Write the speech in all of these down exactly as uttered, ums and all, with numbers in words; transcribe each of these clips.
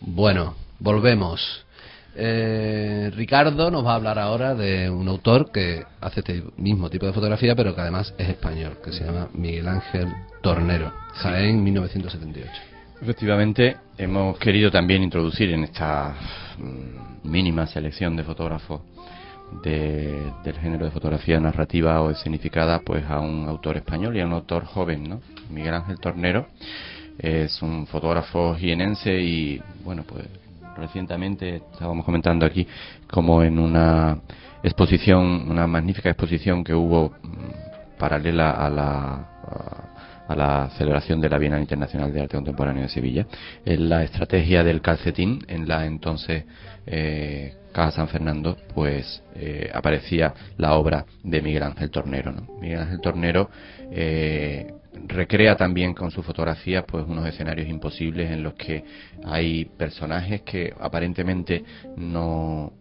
Bueno, volvemos. Eh, Ricardo nos va a hablar ahora de un autor que hace este mismo tipo de fotografía, pero que además es español, que se llama Miguel Ángel Tornero, Jaén, sí. mil novecientos setenta y ocho. Efectivamente, hemos querido también introducir en esta mmm, mínima selección de fotógrafos de, del género de fotografía narrativa o escenificada, pues a un autor español y a un autor joven, ¿no? Miguel Ángel Tornero es un fotógrafo jienense y, bueno, pues recientemente estábamos comentando aquí como en una exposición, una magnífica exposición que hubo mmm, paralela a la... A, a la celebración de la Bienal Internacional de Arte Contemporáneo de Sevilla, en la estrategia del calcetín, en la entonces eh, Caja San Fernando, pues eh, aparecía la obra de Miguel Ángel Tornero, ¿no? Miguel Ángel Tornero eh, recrea también con sus fotografías pues unos escenarios imposibles en los que hay personajes que aparentemente no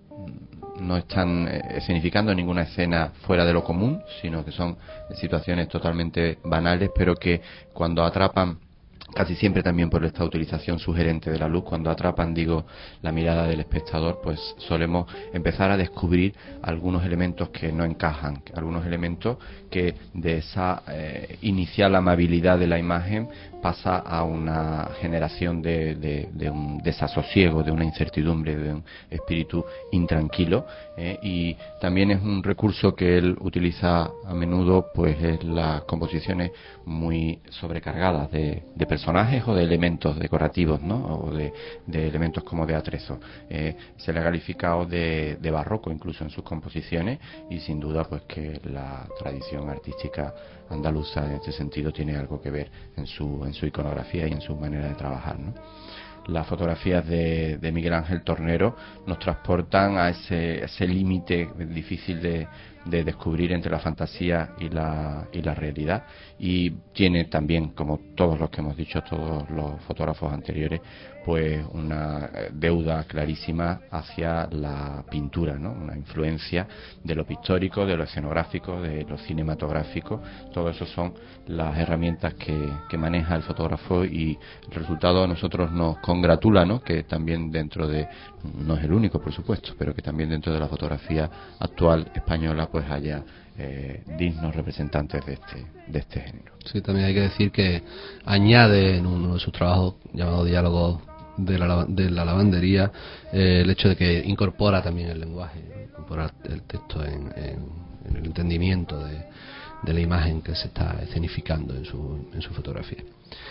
no están escenificando ninguna escena fuera de lo común, sino que son situaciones totalmente banales, pero que cuando atrapan, casi siempre también por esta utilización sugerente de la luz, cuando atrapan, digo, la mirada del espectador, pues solemos empezar a descubrir algunos elementos que no encajan, algunos elementos que de esa eh, inicial amabilidad de la imagen pasa a una generación de, de, de un desasosiego, de una incertidumbre, de un espíritu intranquilo, eh, y también es un recurso que él utiliza a menudo, pues es las composiciones muy sobrecargadas de, de personajes o de elementos decorativos, ¿no? O de, de elementos como de atrezo. Eh, se le ha calificado de, de barroco incluso en sus composiciones, y sin duda pues que la tradición artística andaluza en este sentido tiene algo que ver en su, en su iconografía y en su manera de trabajar, ¿no? Las fotografías de, de Miguel Ángel Tornero nos transportan a ese, ese límite difícil de, de descubrir entre la fantasía y la, y la realidad, y tiene también, como todos los que hemos dicho, todos los fotógrafos anteriores, pues una deuda clarísima hacia la pintura, ¿no? Una influencia de lo pictórico, de lo escenográfico, de lo cinematográfico. Todo eso son las herramientas que, que maneja el fotógrafo, y el resultado a nosotros nos congratula, ¿no? Que también dentro de, no es el único por supuesto, pero que también dentro de la fotografía actual española pues haya eh, dignos representantes de este, de este género. Sí, también hay que decir que añade en uno de sus trabajos llamado Diálogos de la, de la lavandería eh, el hecho de que incorpora también el lenguaje, ¿no? Incorpora el texto en, en, en el entendimiento de, de la imagen que se está escenificando en su, en su fotografía.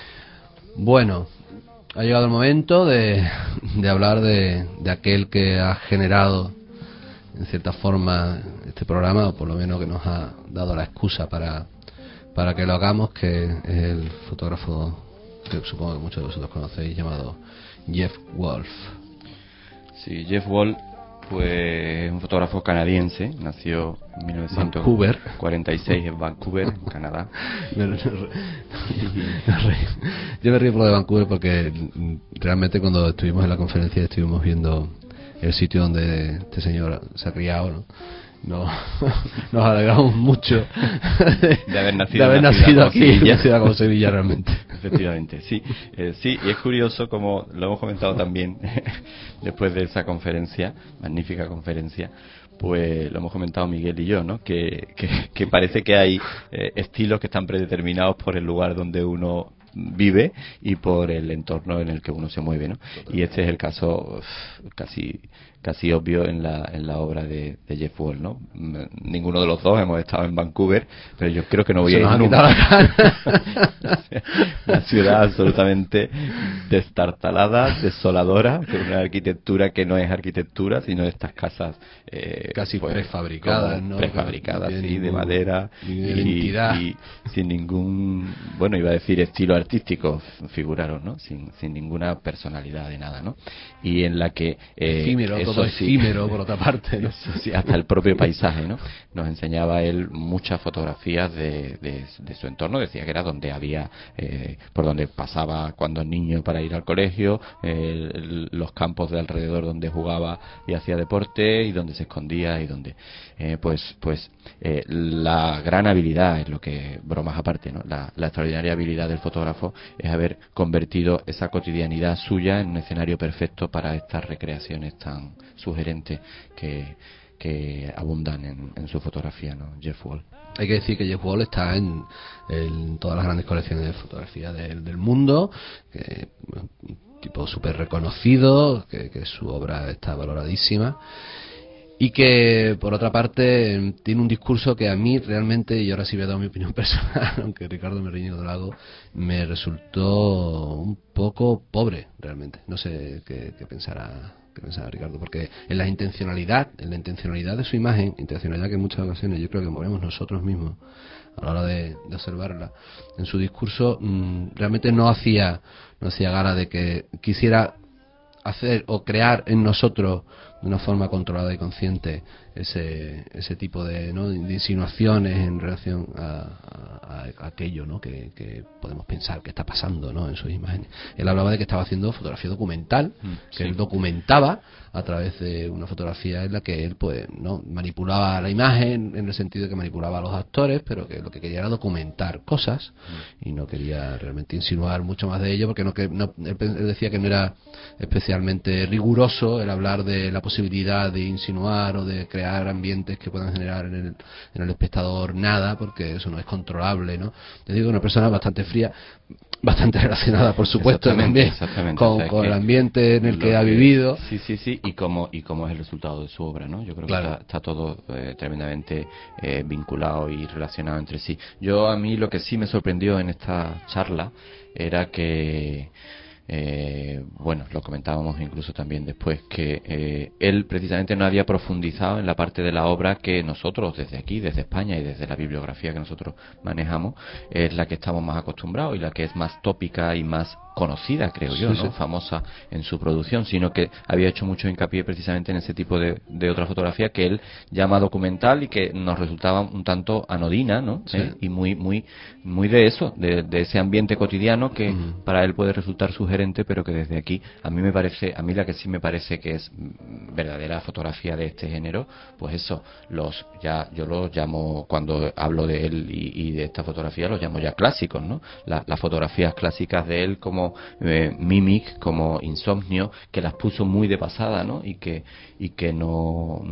Bueno, ha llegado el momento de, de hablar de, de aquel que ha generado en cierta forma este programa, o por lo menos que nos ha dado la excusa para, para que lo hagamos, que es el fotógrafo que supongo que muchos de vosotros conocéis, llamado Jeff Wolf. Sí, Jeff Wolf pues es un fotógrafo canadiense, nació en mil novecientos cuarenta y seis en Vancouver, Canadá. Yo me río por lo de Vancouver porque realmente cuando estuvimos en la conferencia estuvimos viendo el sitio donde este señor se ha criado, ¿no? No, nos alegramos mucho de, de haber nacido, de haber nacido aquí en una ciudad como Sevilla, realmente. Efectivamente, sí, eh, sí, y es curioso, como lo hemos comentado también después de esa conferencia, magnífica conferencia, pues lo hemos comentado Miguel y yo, ¿no? Que, que, que parece que hay eh, estilos que están predeterminados por el lugar donde uno vive y por el entorno en el que uno se mueve, ¿no? Y este es el caso uf, casi casi obvio en la en la obra de, de Jeff Wolf, ¿no? Ninguno de los dos hemos estado en Vancouver, pero yo creo que no voy a ir nunca. Una ciudad absolutamente destartalada, desoladora, con una arquitectura que no es arquitectura, sino estas casas eh, casi pues, prefabricadas, ¿no? Prefabricadas, sí, ningún, de madera y, y, y sin ningún, bueno, iba a decir estilo artístico, figuraros, ¿no? Sin, sin ninguna personalidad de nada, ¿no? Y en la que eh, efímero, esos, todo efímero, por otra parte, ¿no? Eso sí, hasta el propio paisaje, ¿no? Nos enseñaba él muchas fotografías de, de, de su entorno, decía que era donde había, eh, por donde pasaba cuando niño para ir al colegio, eh, los campos de alrededor donde jugaba y hacía deporte, y donde se escondía, y donde, eh, pues, pues, eh, la gran habilidad, es lo que, bromas aparte, ¿no? La, la extraordinaria habilidad del fotógrafo es haber convertido esa cotidianidad suya en un escenario perfecto para estas recreaciones tan sugerentes que, que abundan en, en su fotografía, ¿no? Jeff Wall. Hay que decir que Jeff Wall está en, en todas las grandes colecciones de fotografía del, del mundo, que, un tipo súper reconocido, que, que su obra está valoradísima, y que por otra parte tiene un discurso que a mí realmente, y ahora sí voy a dar mi opinión personal, aunque Ricardo me riñe cuando lo hago, me resultó un poco pobre realmente. No sé qué, qué pensará qué pensará Ricardo, porque en la intencionalidad en la intencionalidad de su imagen, intencionalidad que en muchas ocasiones yo creo que movemos nosotros mismos a la hora de, de observarla, en su discurso mmm, realmente no hacía no hacía gala de que quisiera hacer o crear en nosotros de una forma controlada y consciente ese ese tipo de, ¿no?, de insinuaciones en relación a, a, a aquello, ¿no?, que, que podemos pensar que está pasando, ¿no?, en sus imágenes. Él hablaba de que estaba haciendo fotografía documental, mm, que sí. Él documentaba a través de una fotografía en la que él, pues, no manipulaba la imagen en el sentido de que manipulaba a los actores, pero que lo que quería era documentar cosas, mm. y no quería realmente insinuar mucho más de ello, porque no, que, no él, él decía que no era especialmente riguroso el hablar de la posibilidad de insinuar o de crear ambientes que puedan generar en el, en el espectador nada, porque eso no es controlable, ¿no? Te digo, una persona bastante fría, bastante relacionada, por supuesto, también exactamente, con, o sea, con el ambiente en el que ha vivido. Sí, sí, sí, y cómo y cómo es el resultado de su obra, ¿no? Yo creo claro. que está, está todo eh, tremendamente eh, vinculado y relacionado entre sí. Yo, a mí, lo que sí me sorprendió en esta charla era que Eh, bueno, lo comentábamos incluso también después, que eh, él precisamente no había profundizado en la parte de la obra que nosotros desde aquí, desde España y desde la bibliografía que nosotros manejamos, es la que estamos más acostumbrados y la que es más tópica y más conocida, creo yo, sí, ¿no? Sí. Famosa en su producción, sino que había hecho mucho hincapié precisamente en ese tipo de, de otra fotografía que él llama documental y que nos resultaba un tanto anodina, ¿no? Sí. ¿Eh? Y muy muy muy de eso, de, de ese ambiente cotidiano que mm. para él puede resultar sugerente, pero que desde aquí a mí me parece, a mí la que sí me parece que es verdadera fotografía de este género, pues eso, los ya yo los llamo, cuando hablo de él y, y de esta fotografía, los llamo ya clásicos, ¿no? La, las fotografías clásicas de él, como eh, Mimic, como Insomnio, que las puso muy de pasada, ¿no? Y que y que no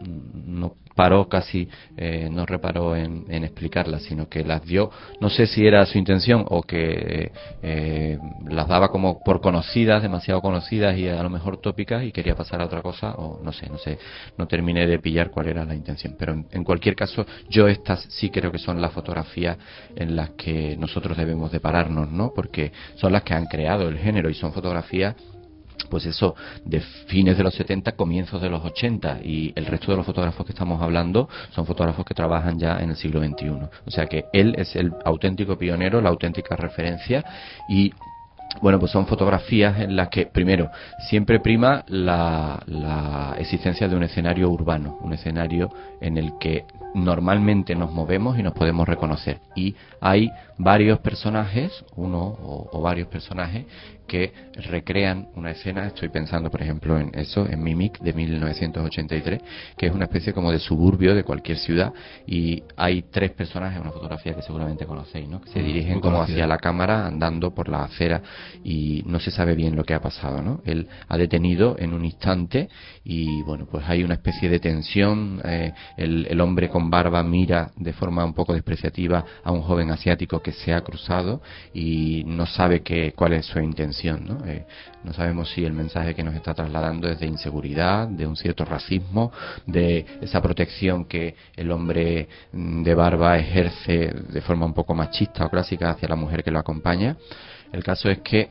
no paró casi, eh, no reparó en, en explicarlas, sino que las dio, no sé si era su intención o que eh, las daba como por conocidas, demasiado conocidas y a lo mejor tópicas, y quería pasar a otra cosa, o no sé, no sé, no terminé de pillar cuál era la intención, pero en, en cualquier caso, yo estas sí creo que son las fotografías en las que nosotros debemos de pararnos, ¿no? Porque son las que han creado el género y son fotografías, pues eso, de fines de los setenta, comienzos de los ochenta, y el resto de los fotógrafos que estamos hablando son fotógrafos que trabajan ya en el siglo veintiuno. O sea que él es el auténtico pionero, la auténtica referencia, y bueno, pues son fotografías en las que, primero, siempre prima la, la existencia de un escenario urbano, un escenario en el que normalmente nos movemos y nos podemos reconocer. Y hay varios personajes, uno o, o varios personajes, que recrean una escena. Estoy pensando, por ejemplo, en eso, en Mimic de mil novecientos ochenta y tres, que es una especie como de suburbio de cualquier ciudad, y hay tres personajes, una fotografía que seguramente conocéis, ¿no?, que se dirigen como hacia la cámara andando por la acera, y no se sabe bien lo que ha pasado, ¿no? Él ha detenido en un instante y, bueno, pues hay una especie de tensión. Eh, el, el hombre con barba mira de forma un poco despreciativa a un joven asiático que se ha cruzado y no sabe que, cuál es su intención, ¿no? Eh, no sabemos si el mensaje que nos está trasladando es de inseguridad, de un cierto racismo, de esa protección que el hombre de barba ejerce de forma un poco machista o clásica hacia la mujer que lo acompaña. El caso es que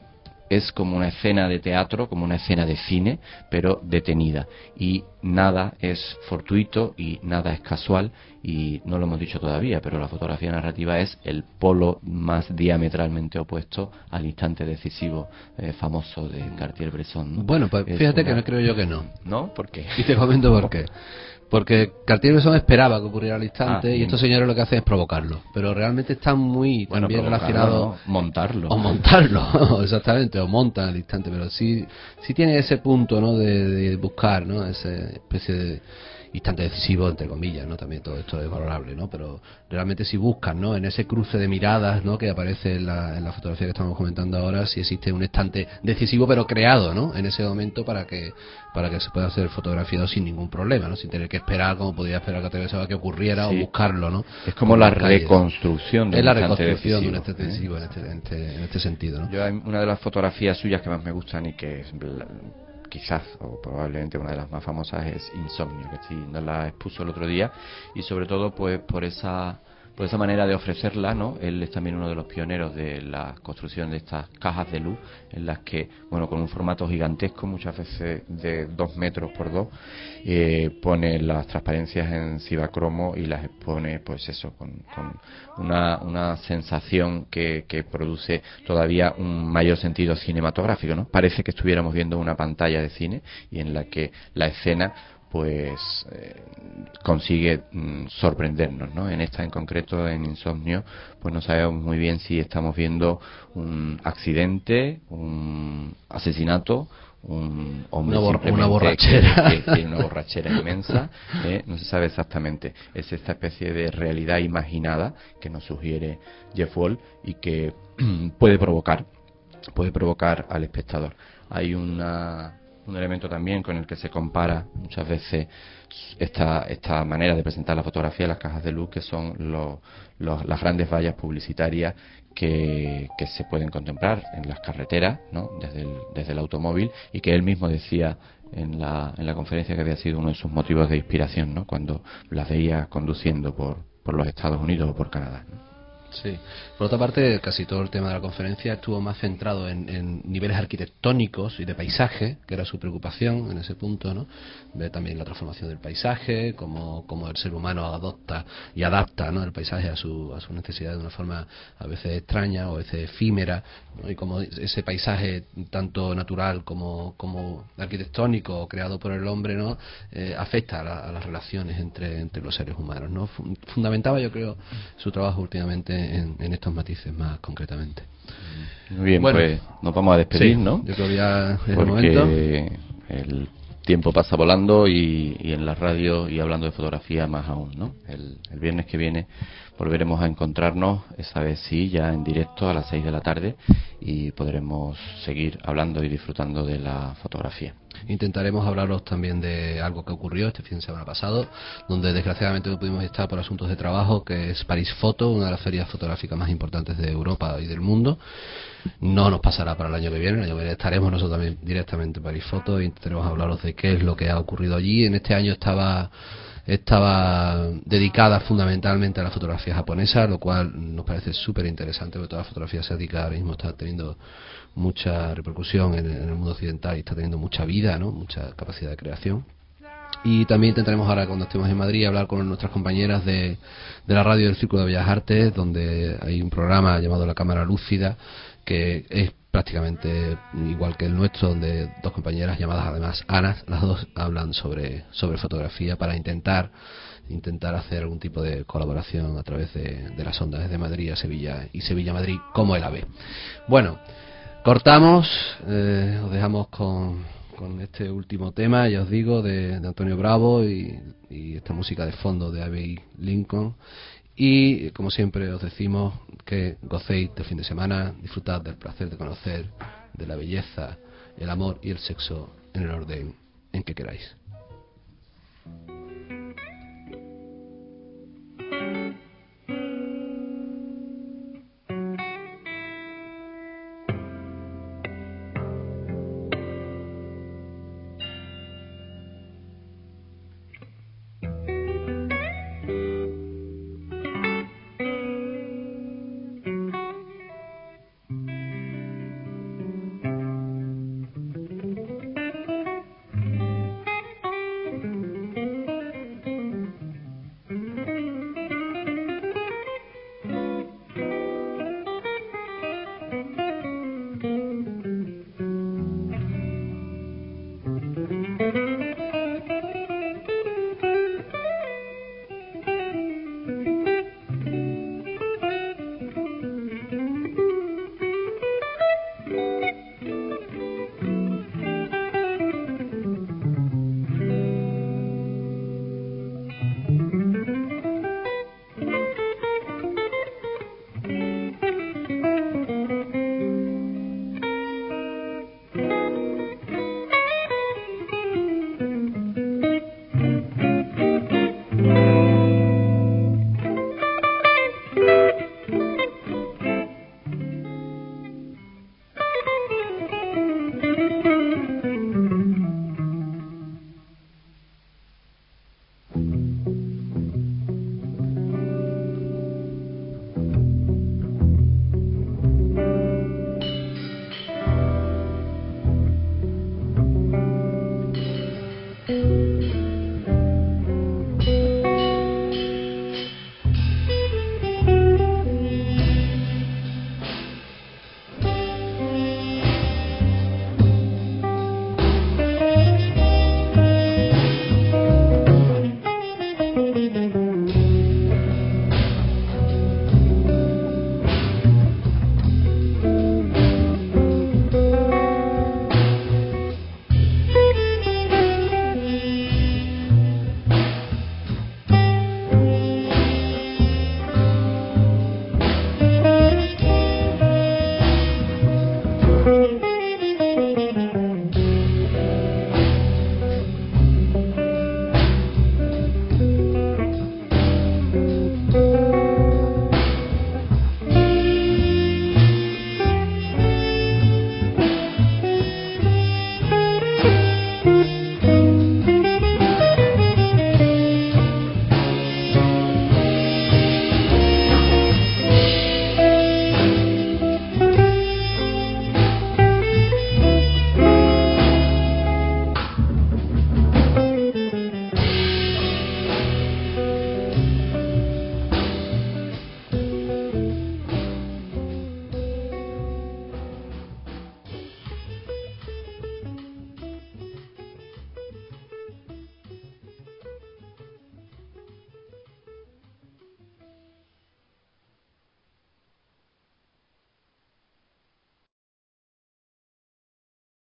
es como una escena de teatro, como una escena de cine, pero detenida. Y nada es fortuito y nada es casual, y no lo hemos dicho todavía, pero la fotografía narrativa es el polo más diametralmente opuesto al instante decisivo eh, famoso de Cartier-Bresson, ¿no? Bueno, pues Es fíjate una... que no creo yo que no. ¿No? ¿Por qué? Y te comento por qué. Porque Cartier-Bresson esperaba que ocurriera al instante, Ah, y estos señores lo que hacen es provocarlo. Pero realmente están muy bueno, también relacionados... ¿no? Montarlo. O montarlo, exactamente, o montan al instante. Pero sí, sí tiene ese punto, ¿no? De, de buscar, ¿no? Esa especie de instante decisivo, entre comillas, ¿no? También todo esto es valorable, ¿no? Pero realmente si buscan, ¿no? En ese cruce de miradas, ¿no? Que aparece en la, en la fotografía que estamos comentando ahora, si existe un instante decisivo, pero creado, ¿no? En ese momento para que para que se pueda ser fotografiado sin ningún problema, ¿no? Sin tener que esperar, como podía esperar que atravesaba que ocurriera, sí, o buscarlo, ¿no? Es como la, la reconstrucción de es un la instante reconstrucción decisivo, de un instante ¿eh? decisivo en, este, en, este, en este sentido, ¿no? Yo, hay una de las fotografías suyas que más me gustan y que es quizás o probablemente una de las más famosas es Insomnio, que sí nos la expuso el otro día, y sobre todo pues por esa por esa manera de ofrecerla, ¿no? Él es también uno de los pioneros de la construcción de estas cajas de luz, en las que, bueno, con un formato gigantesco, muchas veces de dos metros por dos, eh, pone las transparencias en cibacromo y las expone, pues eso, con, con una, una sensación que, que produce todavía un mayor sentido cinematográfico, ¿no? Parece que estuviéramos viendo una pantalla de cine y en la que la escena pues eh, consigue mm, sorprendernos, ¿no? En esta en concreto, en Insomnio, pues no sabemos muy bien si estamos viendo un accidente, un asesinato, un hombre una, bor simplemente una borrachera que, que tiene una borrachera inmensa, ¿eh? No se sabe exactamente. Es esta especie de realidad imaginada que nos sugiere Jeff Wall y que puede provocar puede provocar al espectador. Hay una un elemento también con el que se compara muchas veces esta esta manera de presentar la fotografía en las cajas de luz, que son los, los, las grandes vallas publicitarias que, que se pueden contemplar en las carreteras, ¿no? desde el, desde el automóvil, y que él mismo decía en la, en la conferencia que había sido uno de sus motivos de inspiración, ¿no? Cuando las veía conduciendo por, por los Estados Unidos o por Canadá, ¿no? Sí. Por otra parte, casi todo el tema de la conferencia estuvo más centrado en, en niveles arquitectónicos y de paisaje, que era su preocupación en ese punto, ¿no? Ver también la transformación del paisaje, cómo, cómo el ser humano adopta y adapta, ¿no? el paisaje a su, a su necesidad de una forma a veces extraña o a veces efímera, ¿no? Y cómo ese paisaje tanto natural como, como arquitectónico creado por el hombre, ¿no? Eh, afecta a, la, a las relaciones entre, entre los seres humanos, ¿no? Fundamentaba, yo creo, su trabajo últimamente En, en estos matices más concretamente. Muy bien, bueno, pues nos vamos a despedir, sí, ¿no? Yo creo que ya es porque el momento. El tiempo pasa volando y, y en la radio y hablando de fotografía más aún, ¿no? El, el viernes que viene volveremos a encontrarnos, esa vez sí, ya en directo a las seis de la tarde, y podremos seguir hablando y disfrutando de la fotografía. Intentaremos hablaros también de algo que ocurrió este fin de semana pasado, donde desgraciadamente no pudimos estar por asuntos de trabajo, que es París Foto, una de las ferias fotográficas más importantes de Europa y del mundo. No nos pasará para el año que viene, el año que viene estaremos nosotros también directamente en París Foto e intentaremos hablaros de qué es lo que ha ocurrido allí. En este año estaba estaba dedicada fundamentalmente a la fotografía japonesa, lo cual nos parece súper interesante, porque toda la fotografía asiática ahora mismo está teniendo mucha repercusión en el mundo occidental y está teniendo mucha vida, ¿no? Mucha capacidad de creación. Y también intentaremos ahora, cuando estemos en Madrid, hablar con nuestras compañeras de, de la radio del Círculo de Bellas Artes, donde hay un programa llamado La Cámara Lúcida, que es prácticamente igual que el nuestro, donde dos compañeras llamadas además Ana, las dos hablan sobre, sobre fotografía para intentar intentar hacer algún tipo de colaboración a través de, de las ondas desde Madrid a Sevilla y Sevilla-Madrid, como el A V E. Bueno, cortamos, eh, os dejamos con, con este último tema, ya os digo, de, de Antonio Bravo y, y esta música de fondo de Abbey Lincoln. Y como siempre os decimos que gocéis del fin de semana, disfrutad del placer de conocer, de la belleza, el amor y el sexo en el orden en que queráis.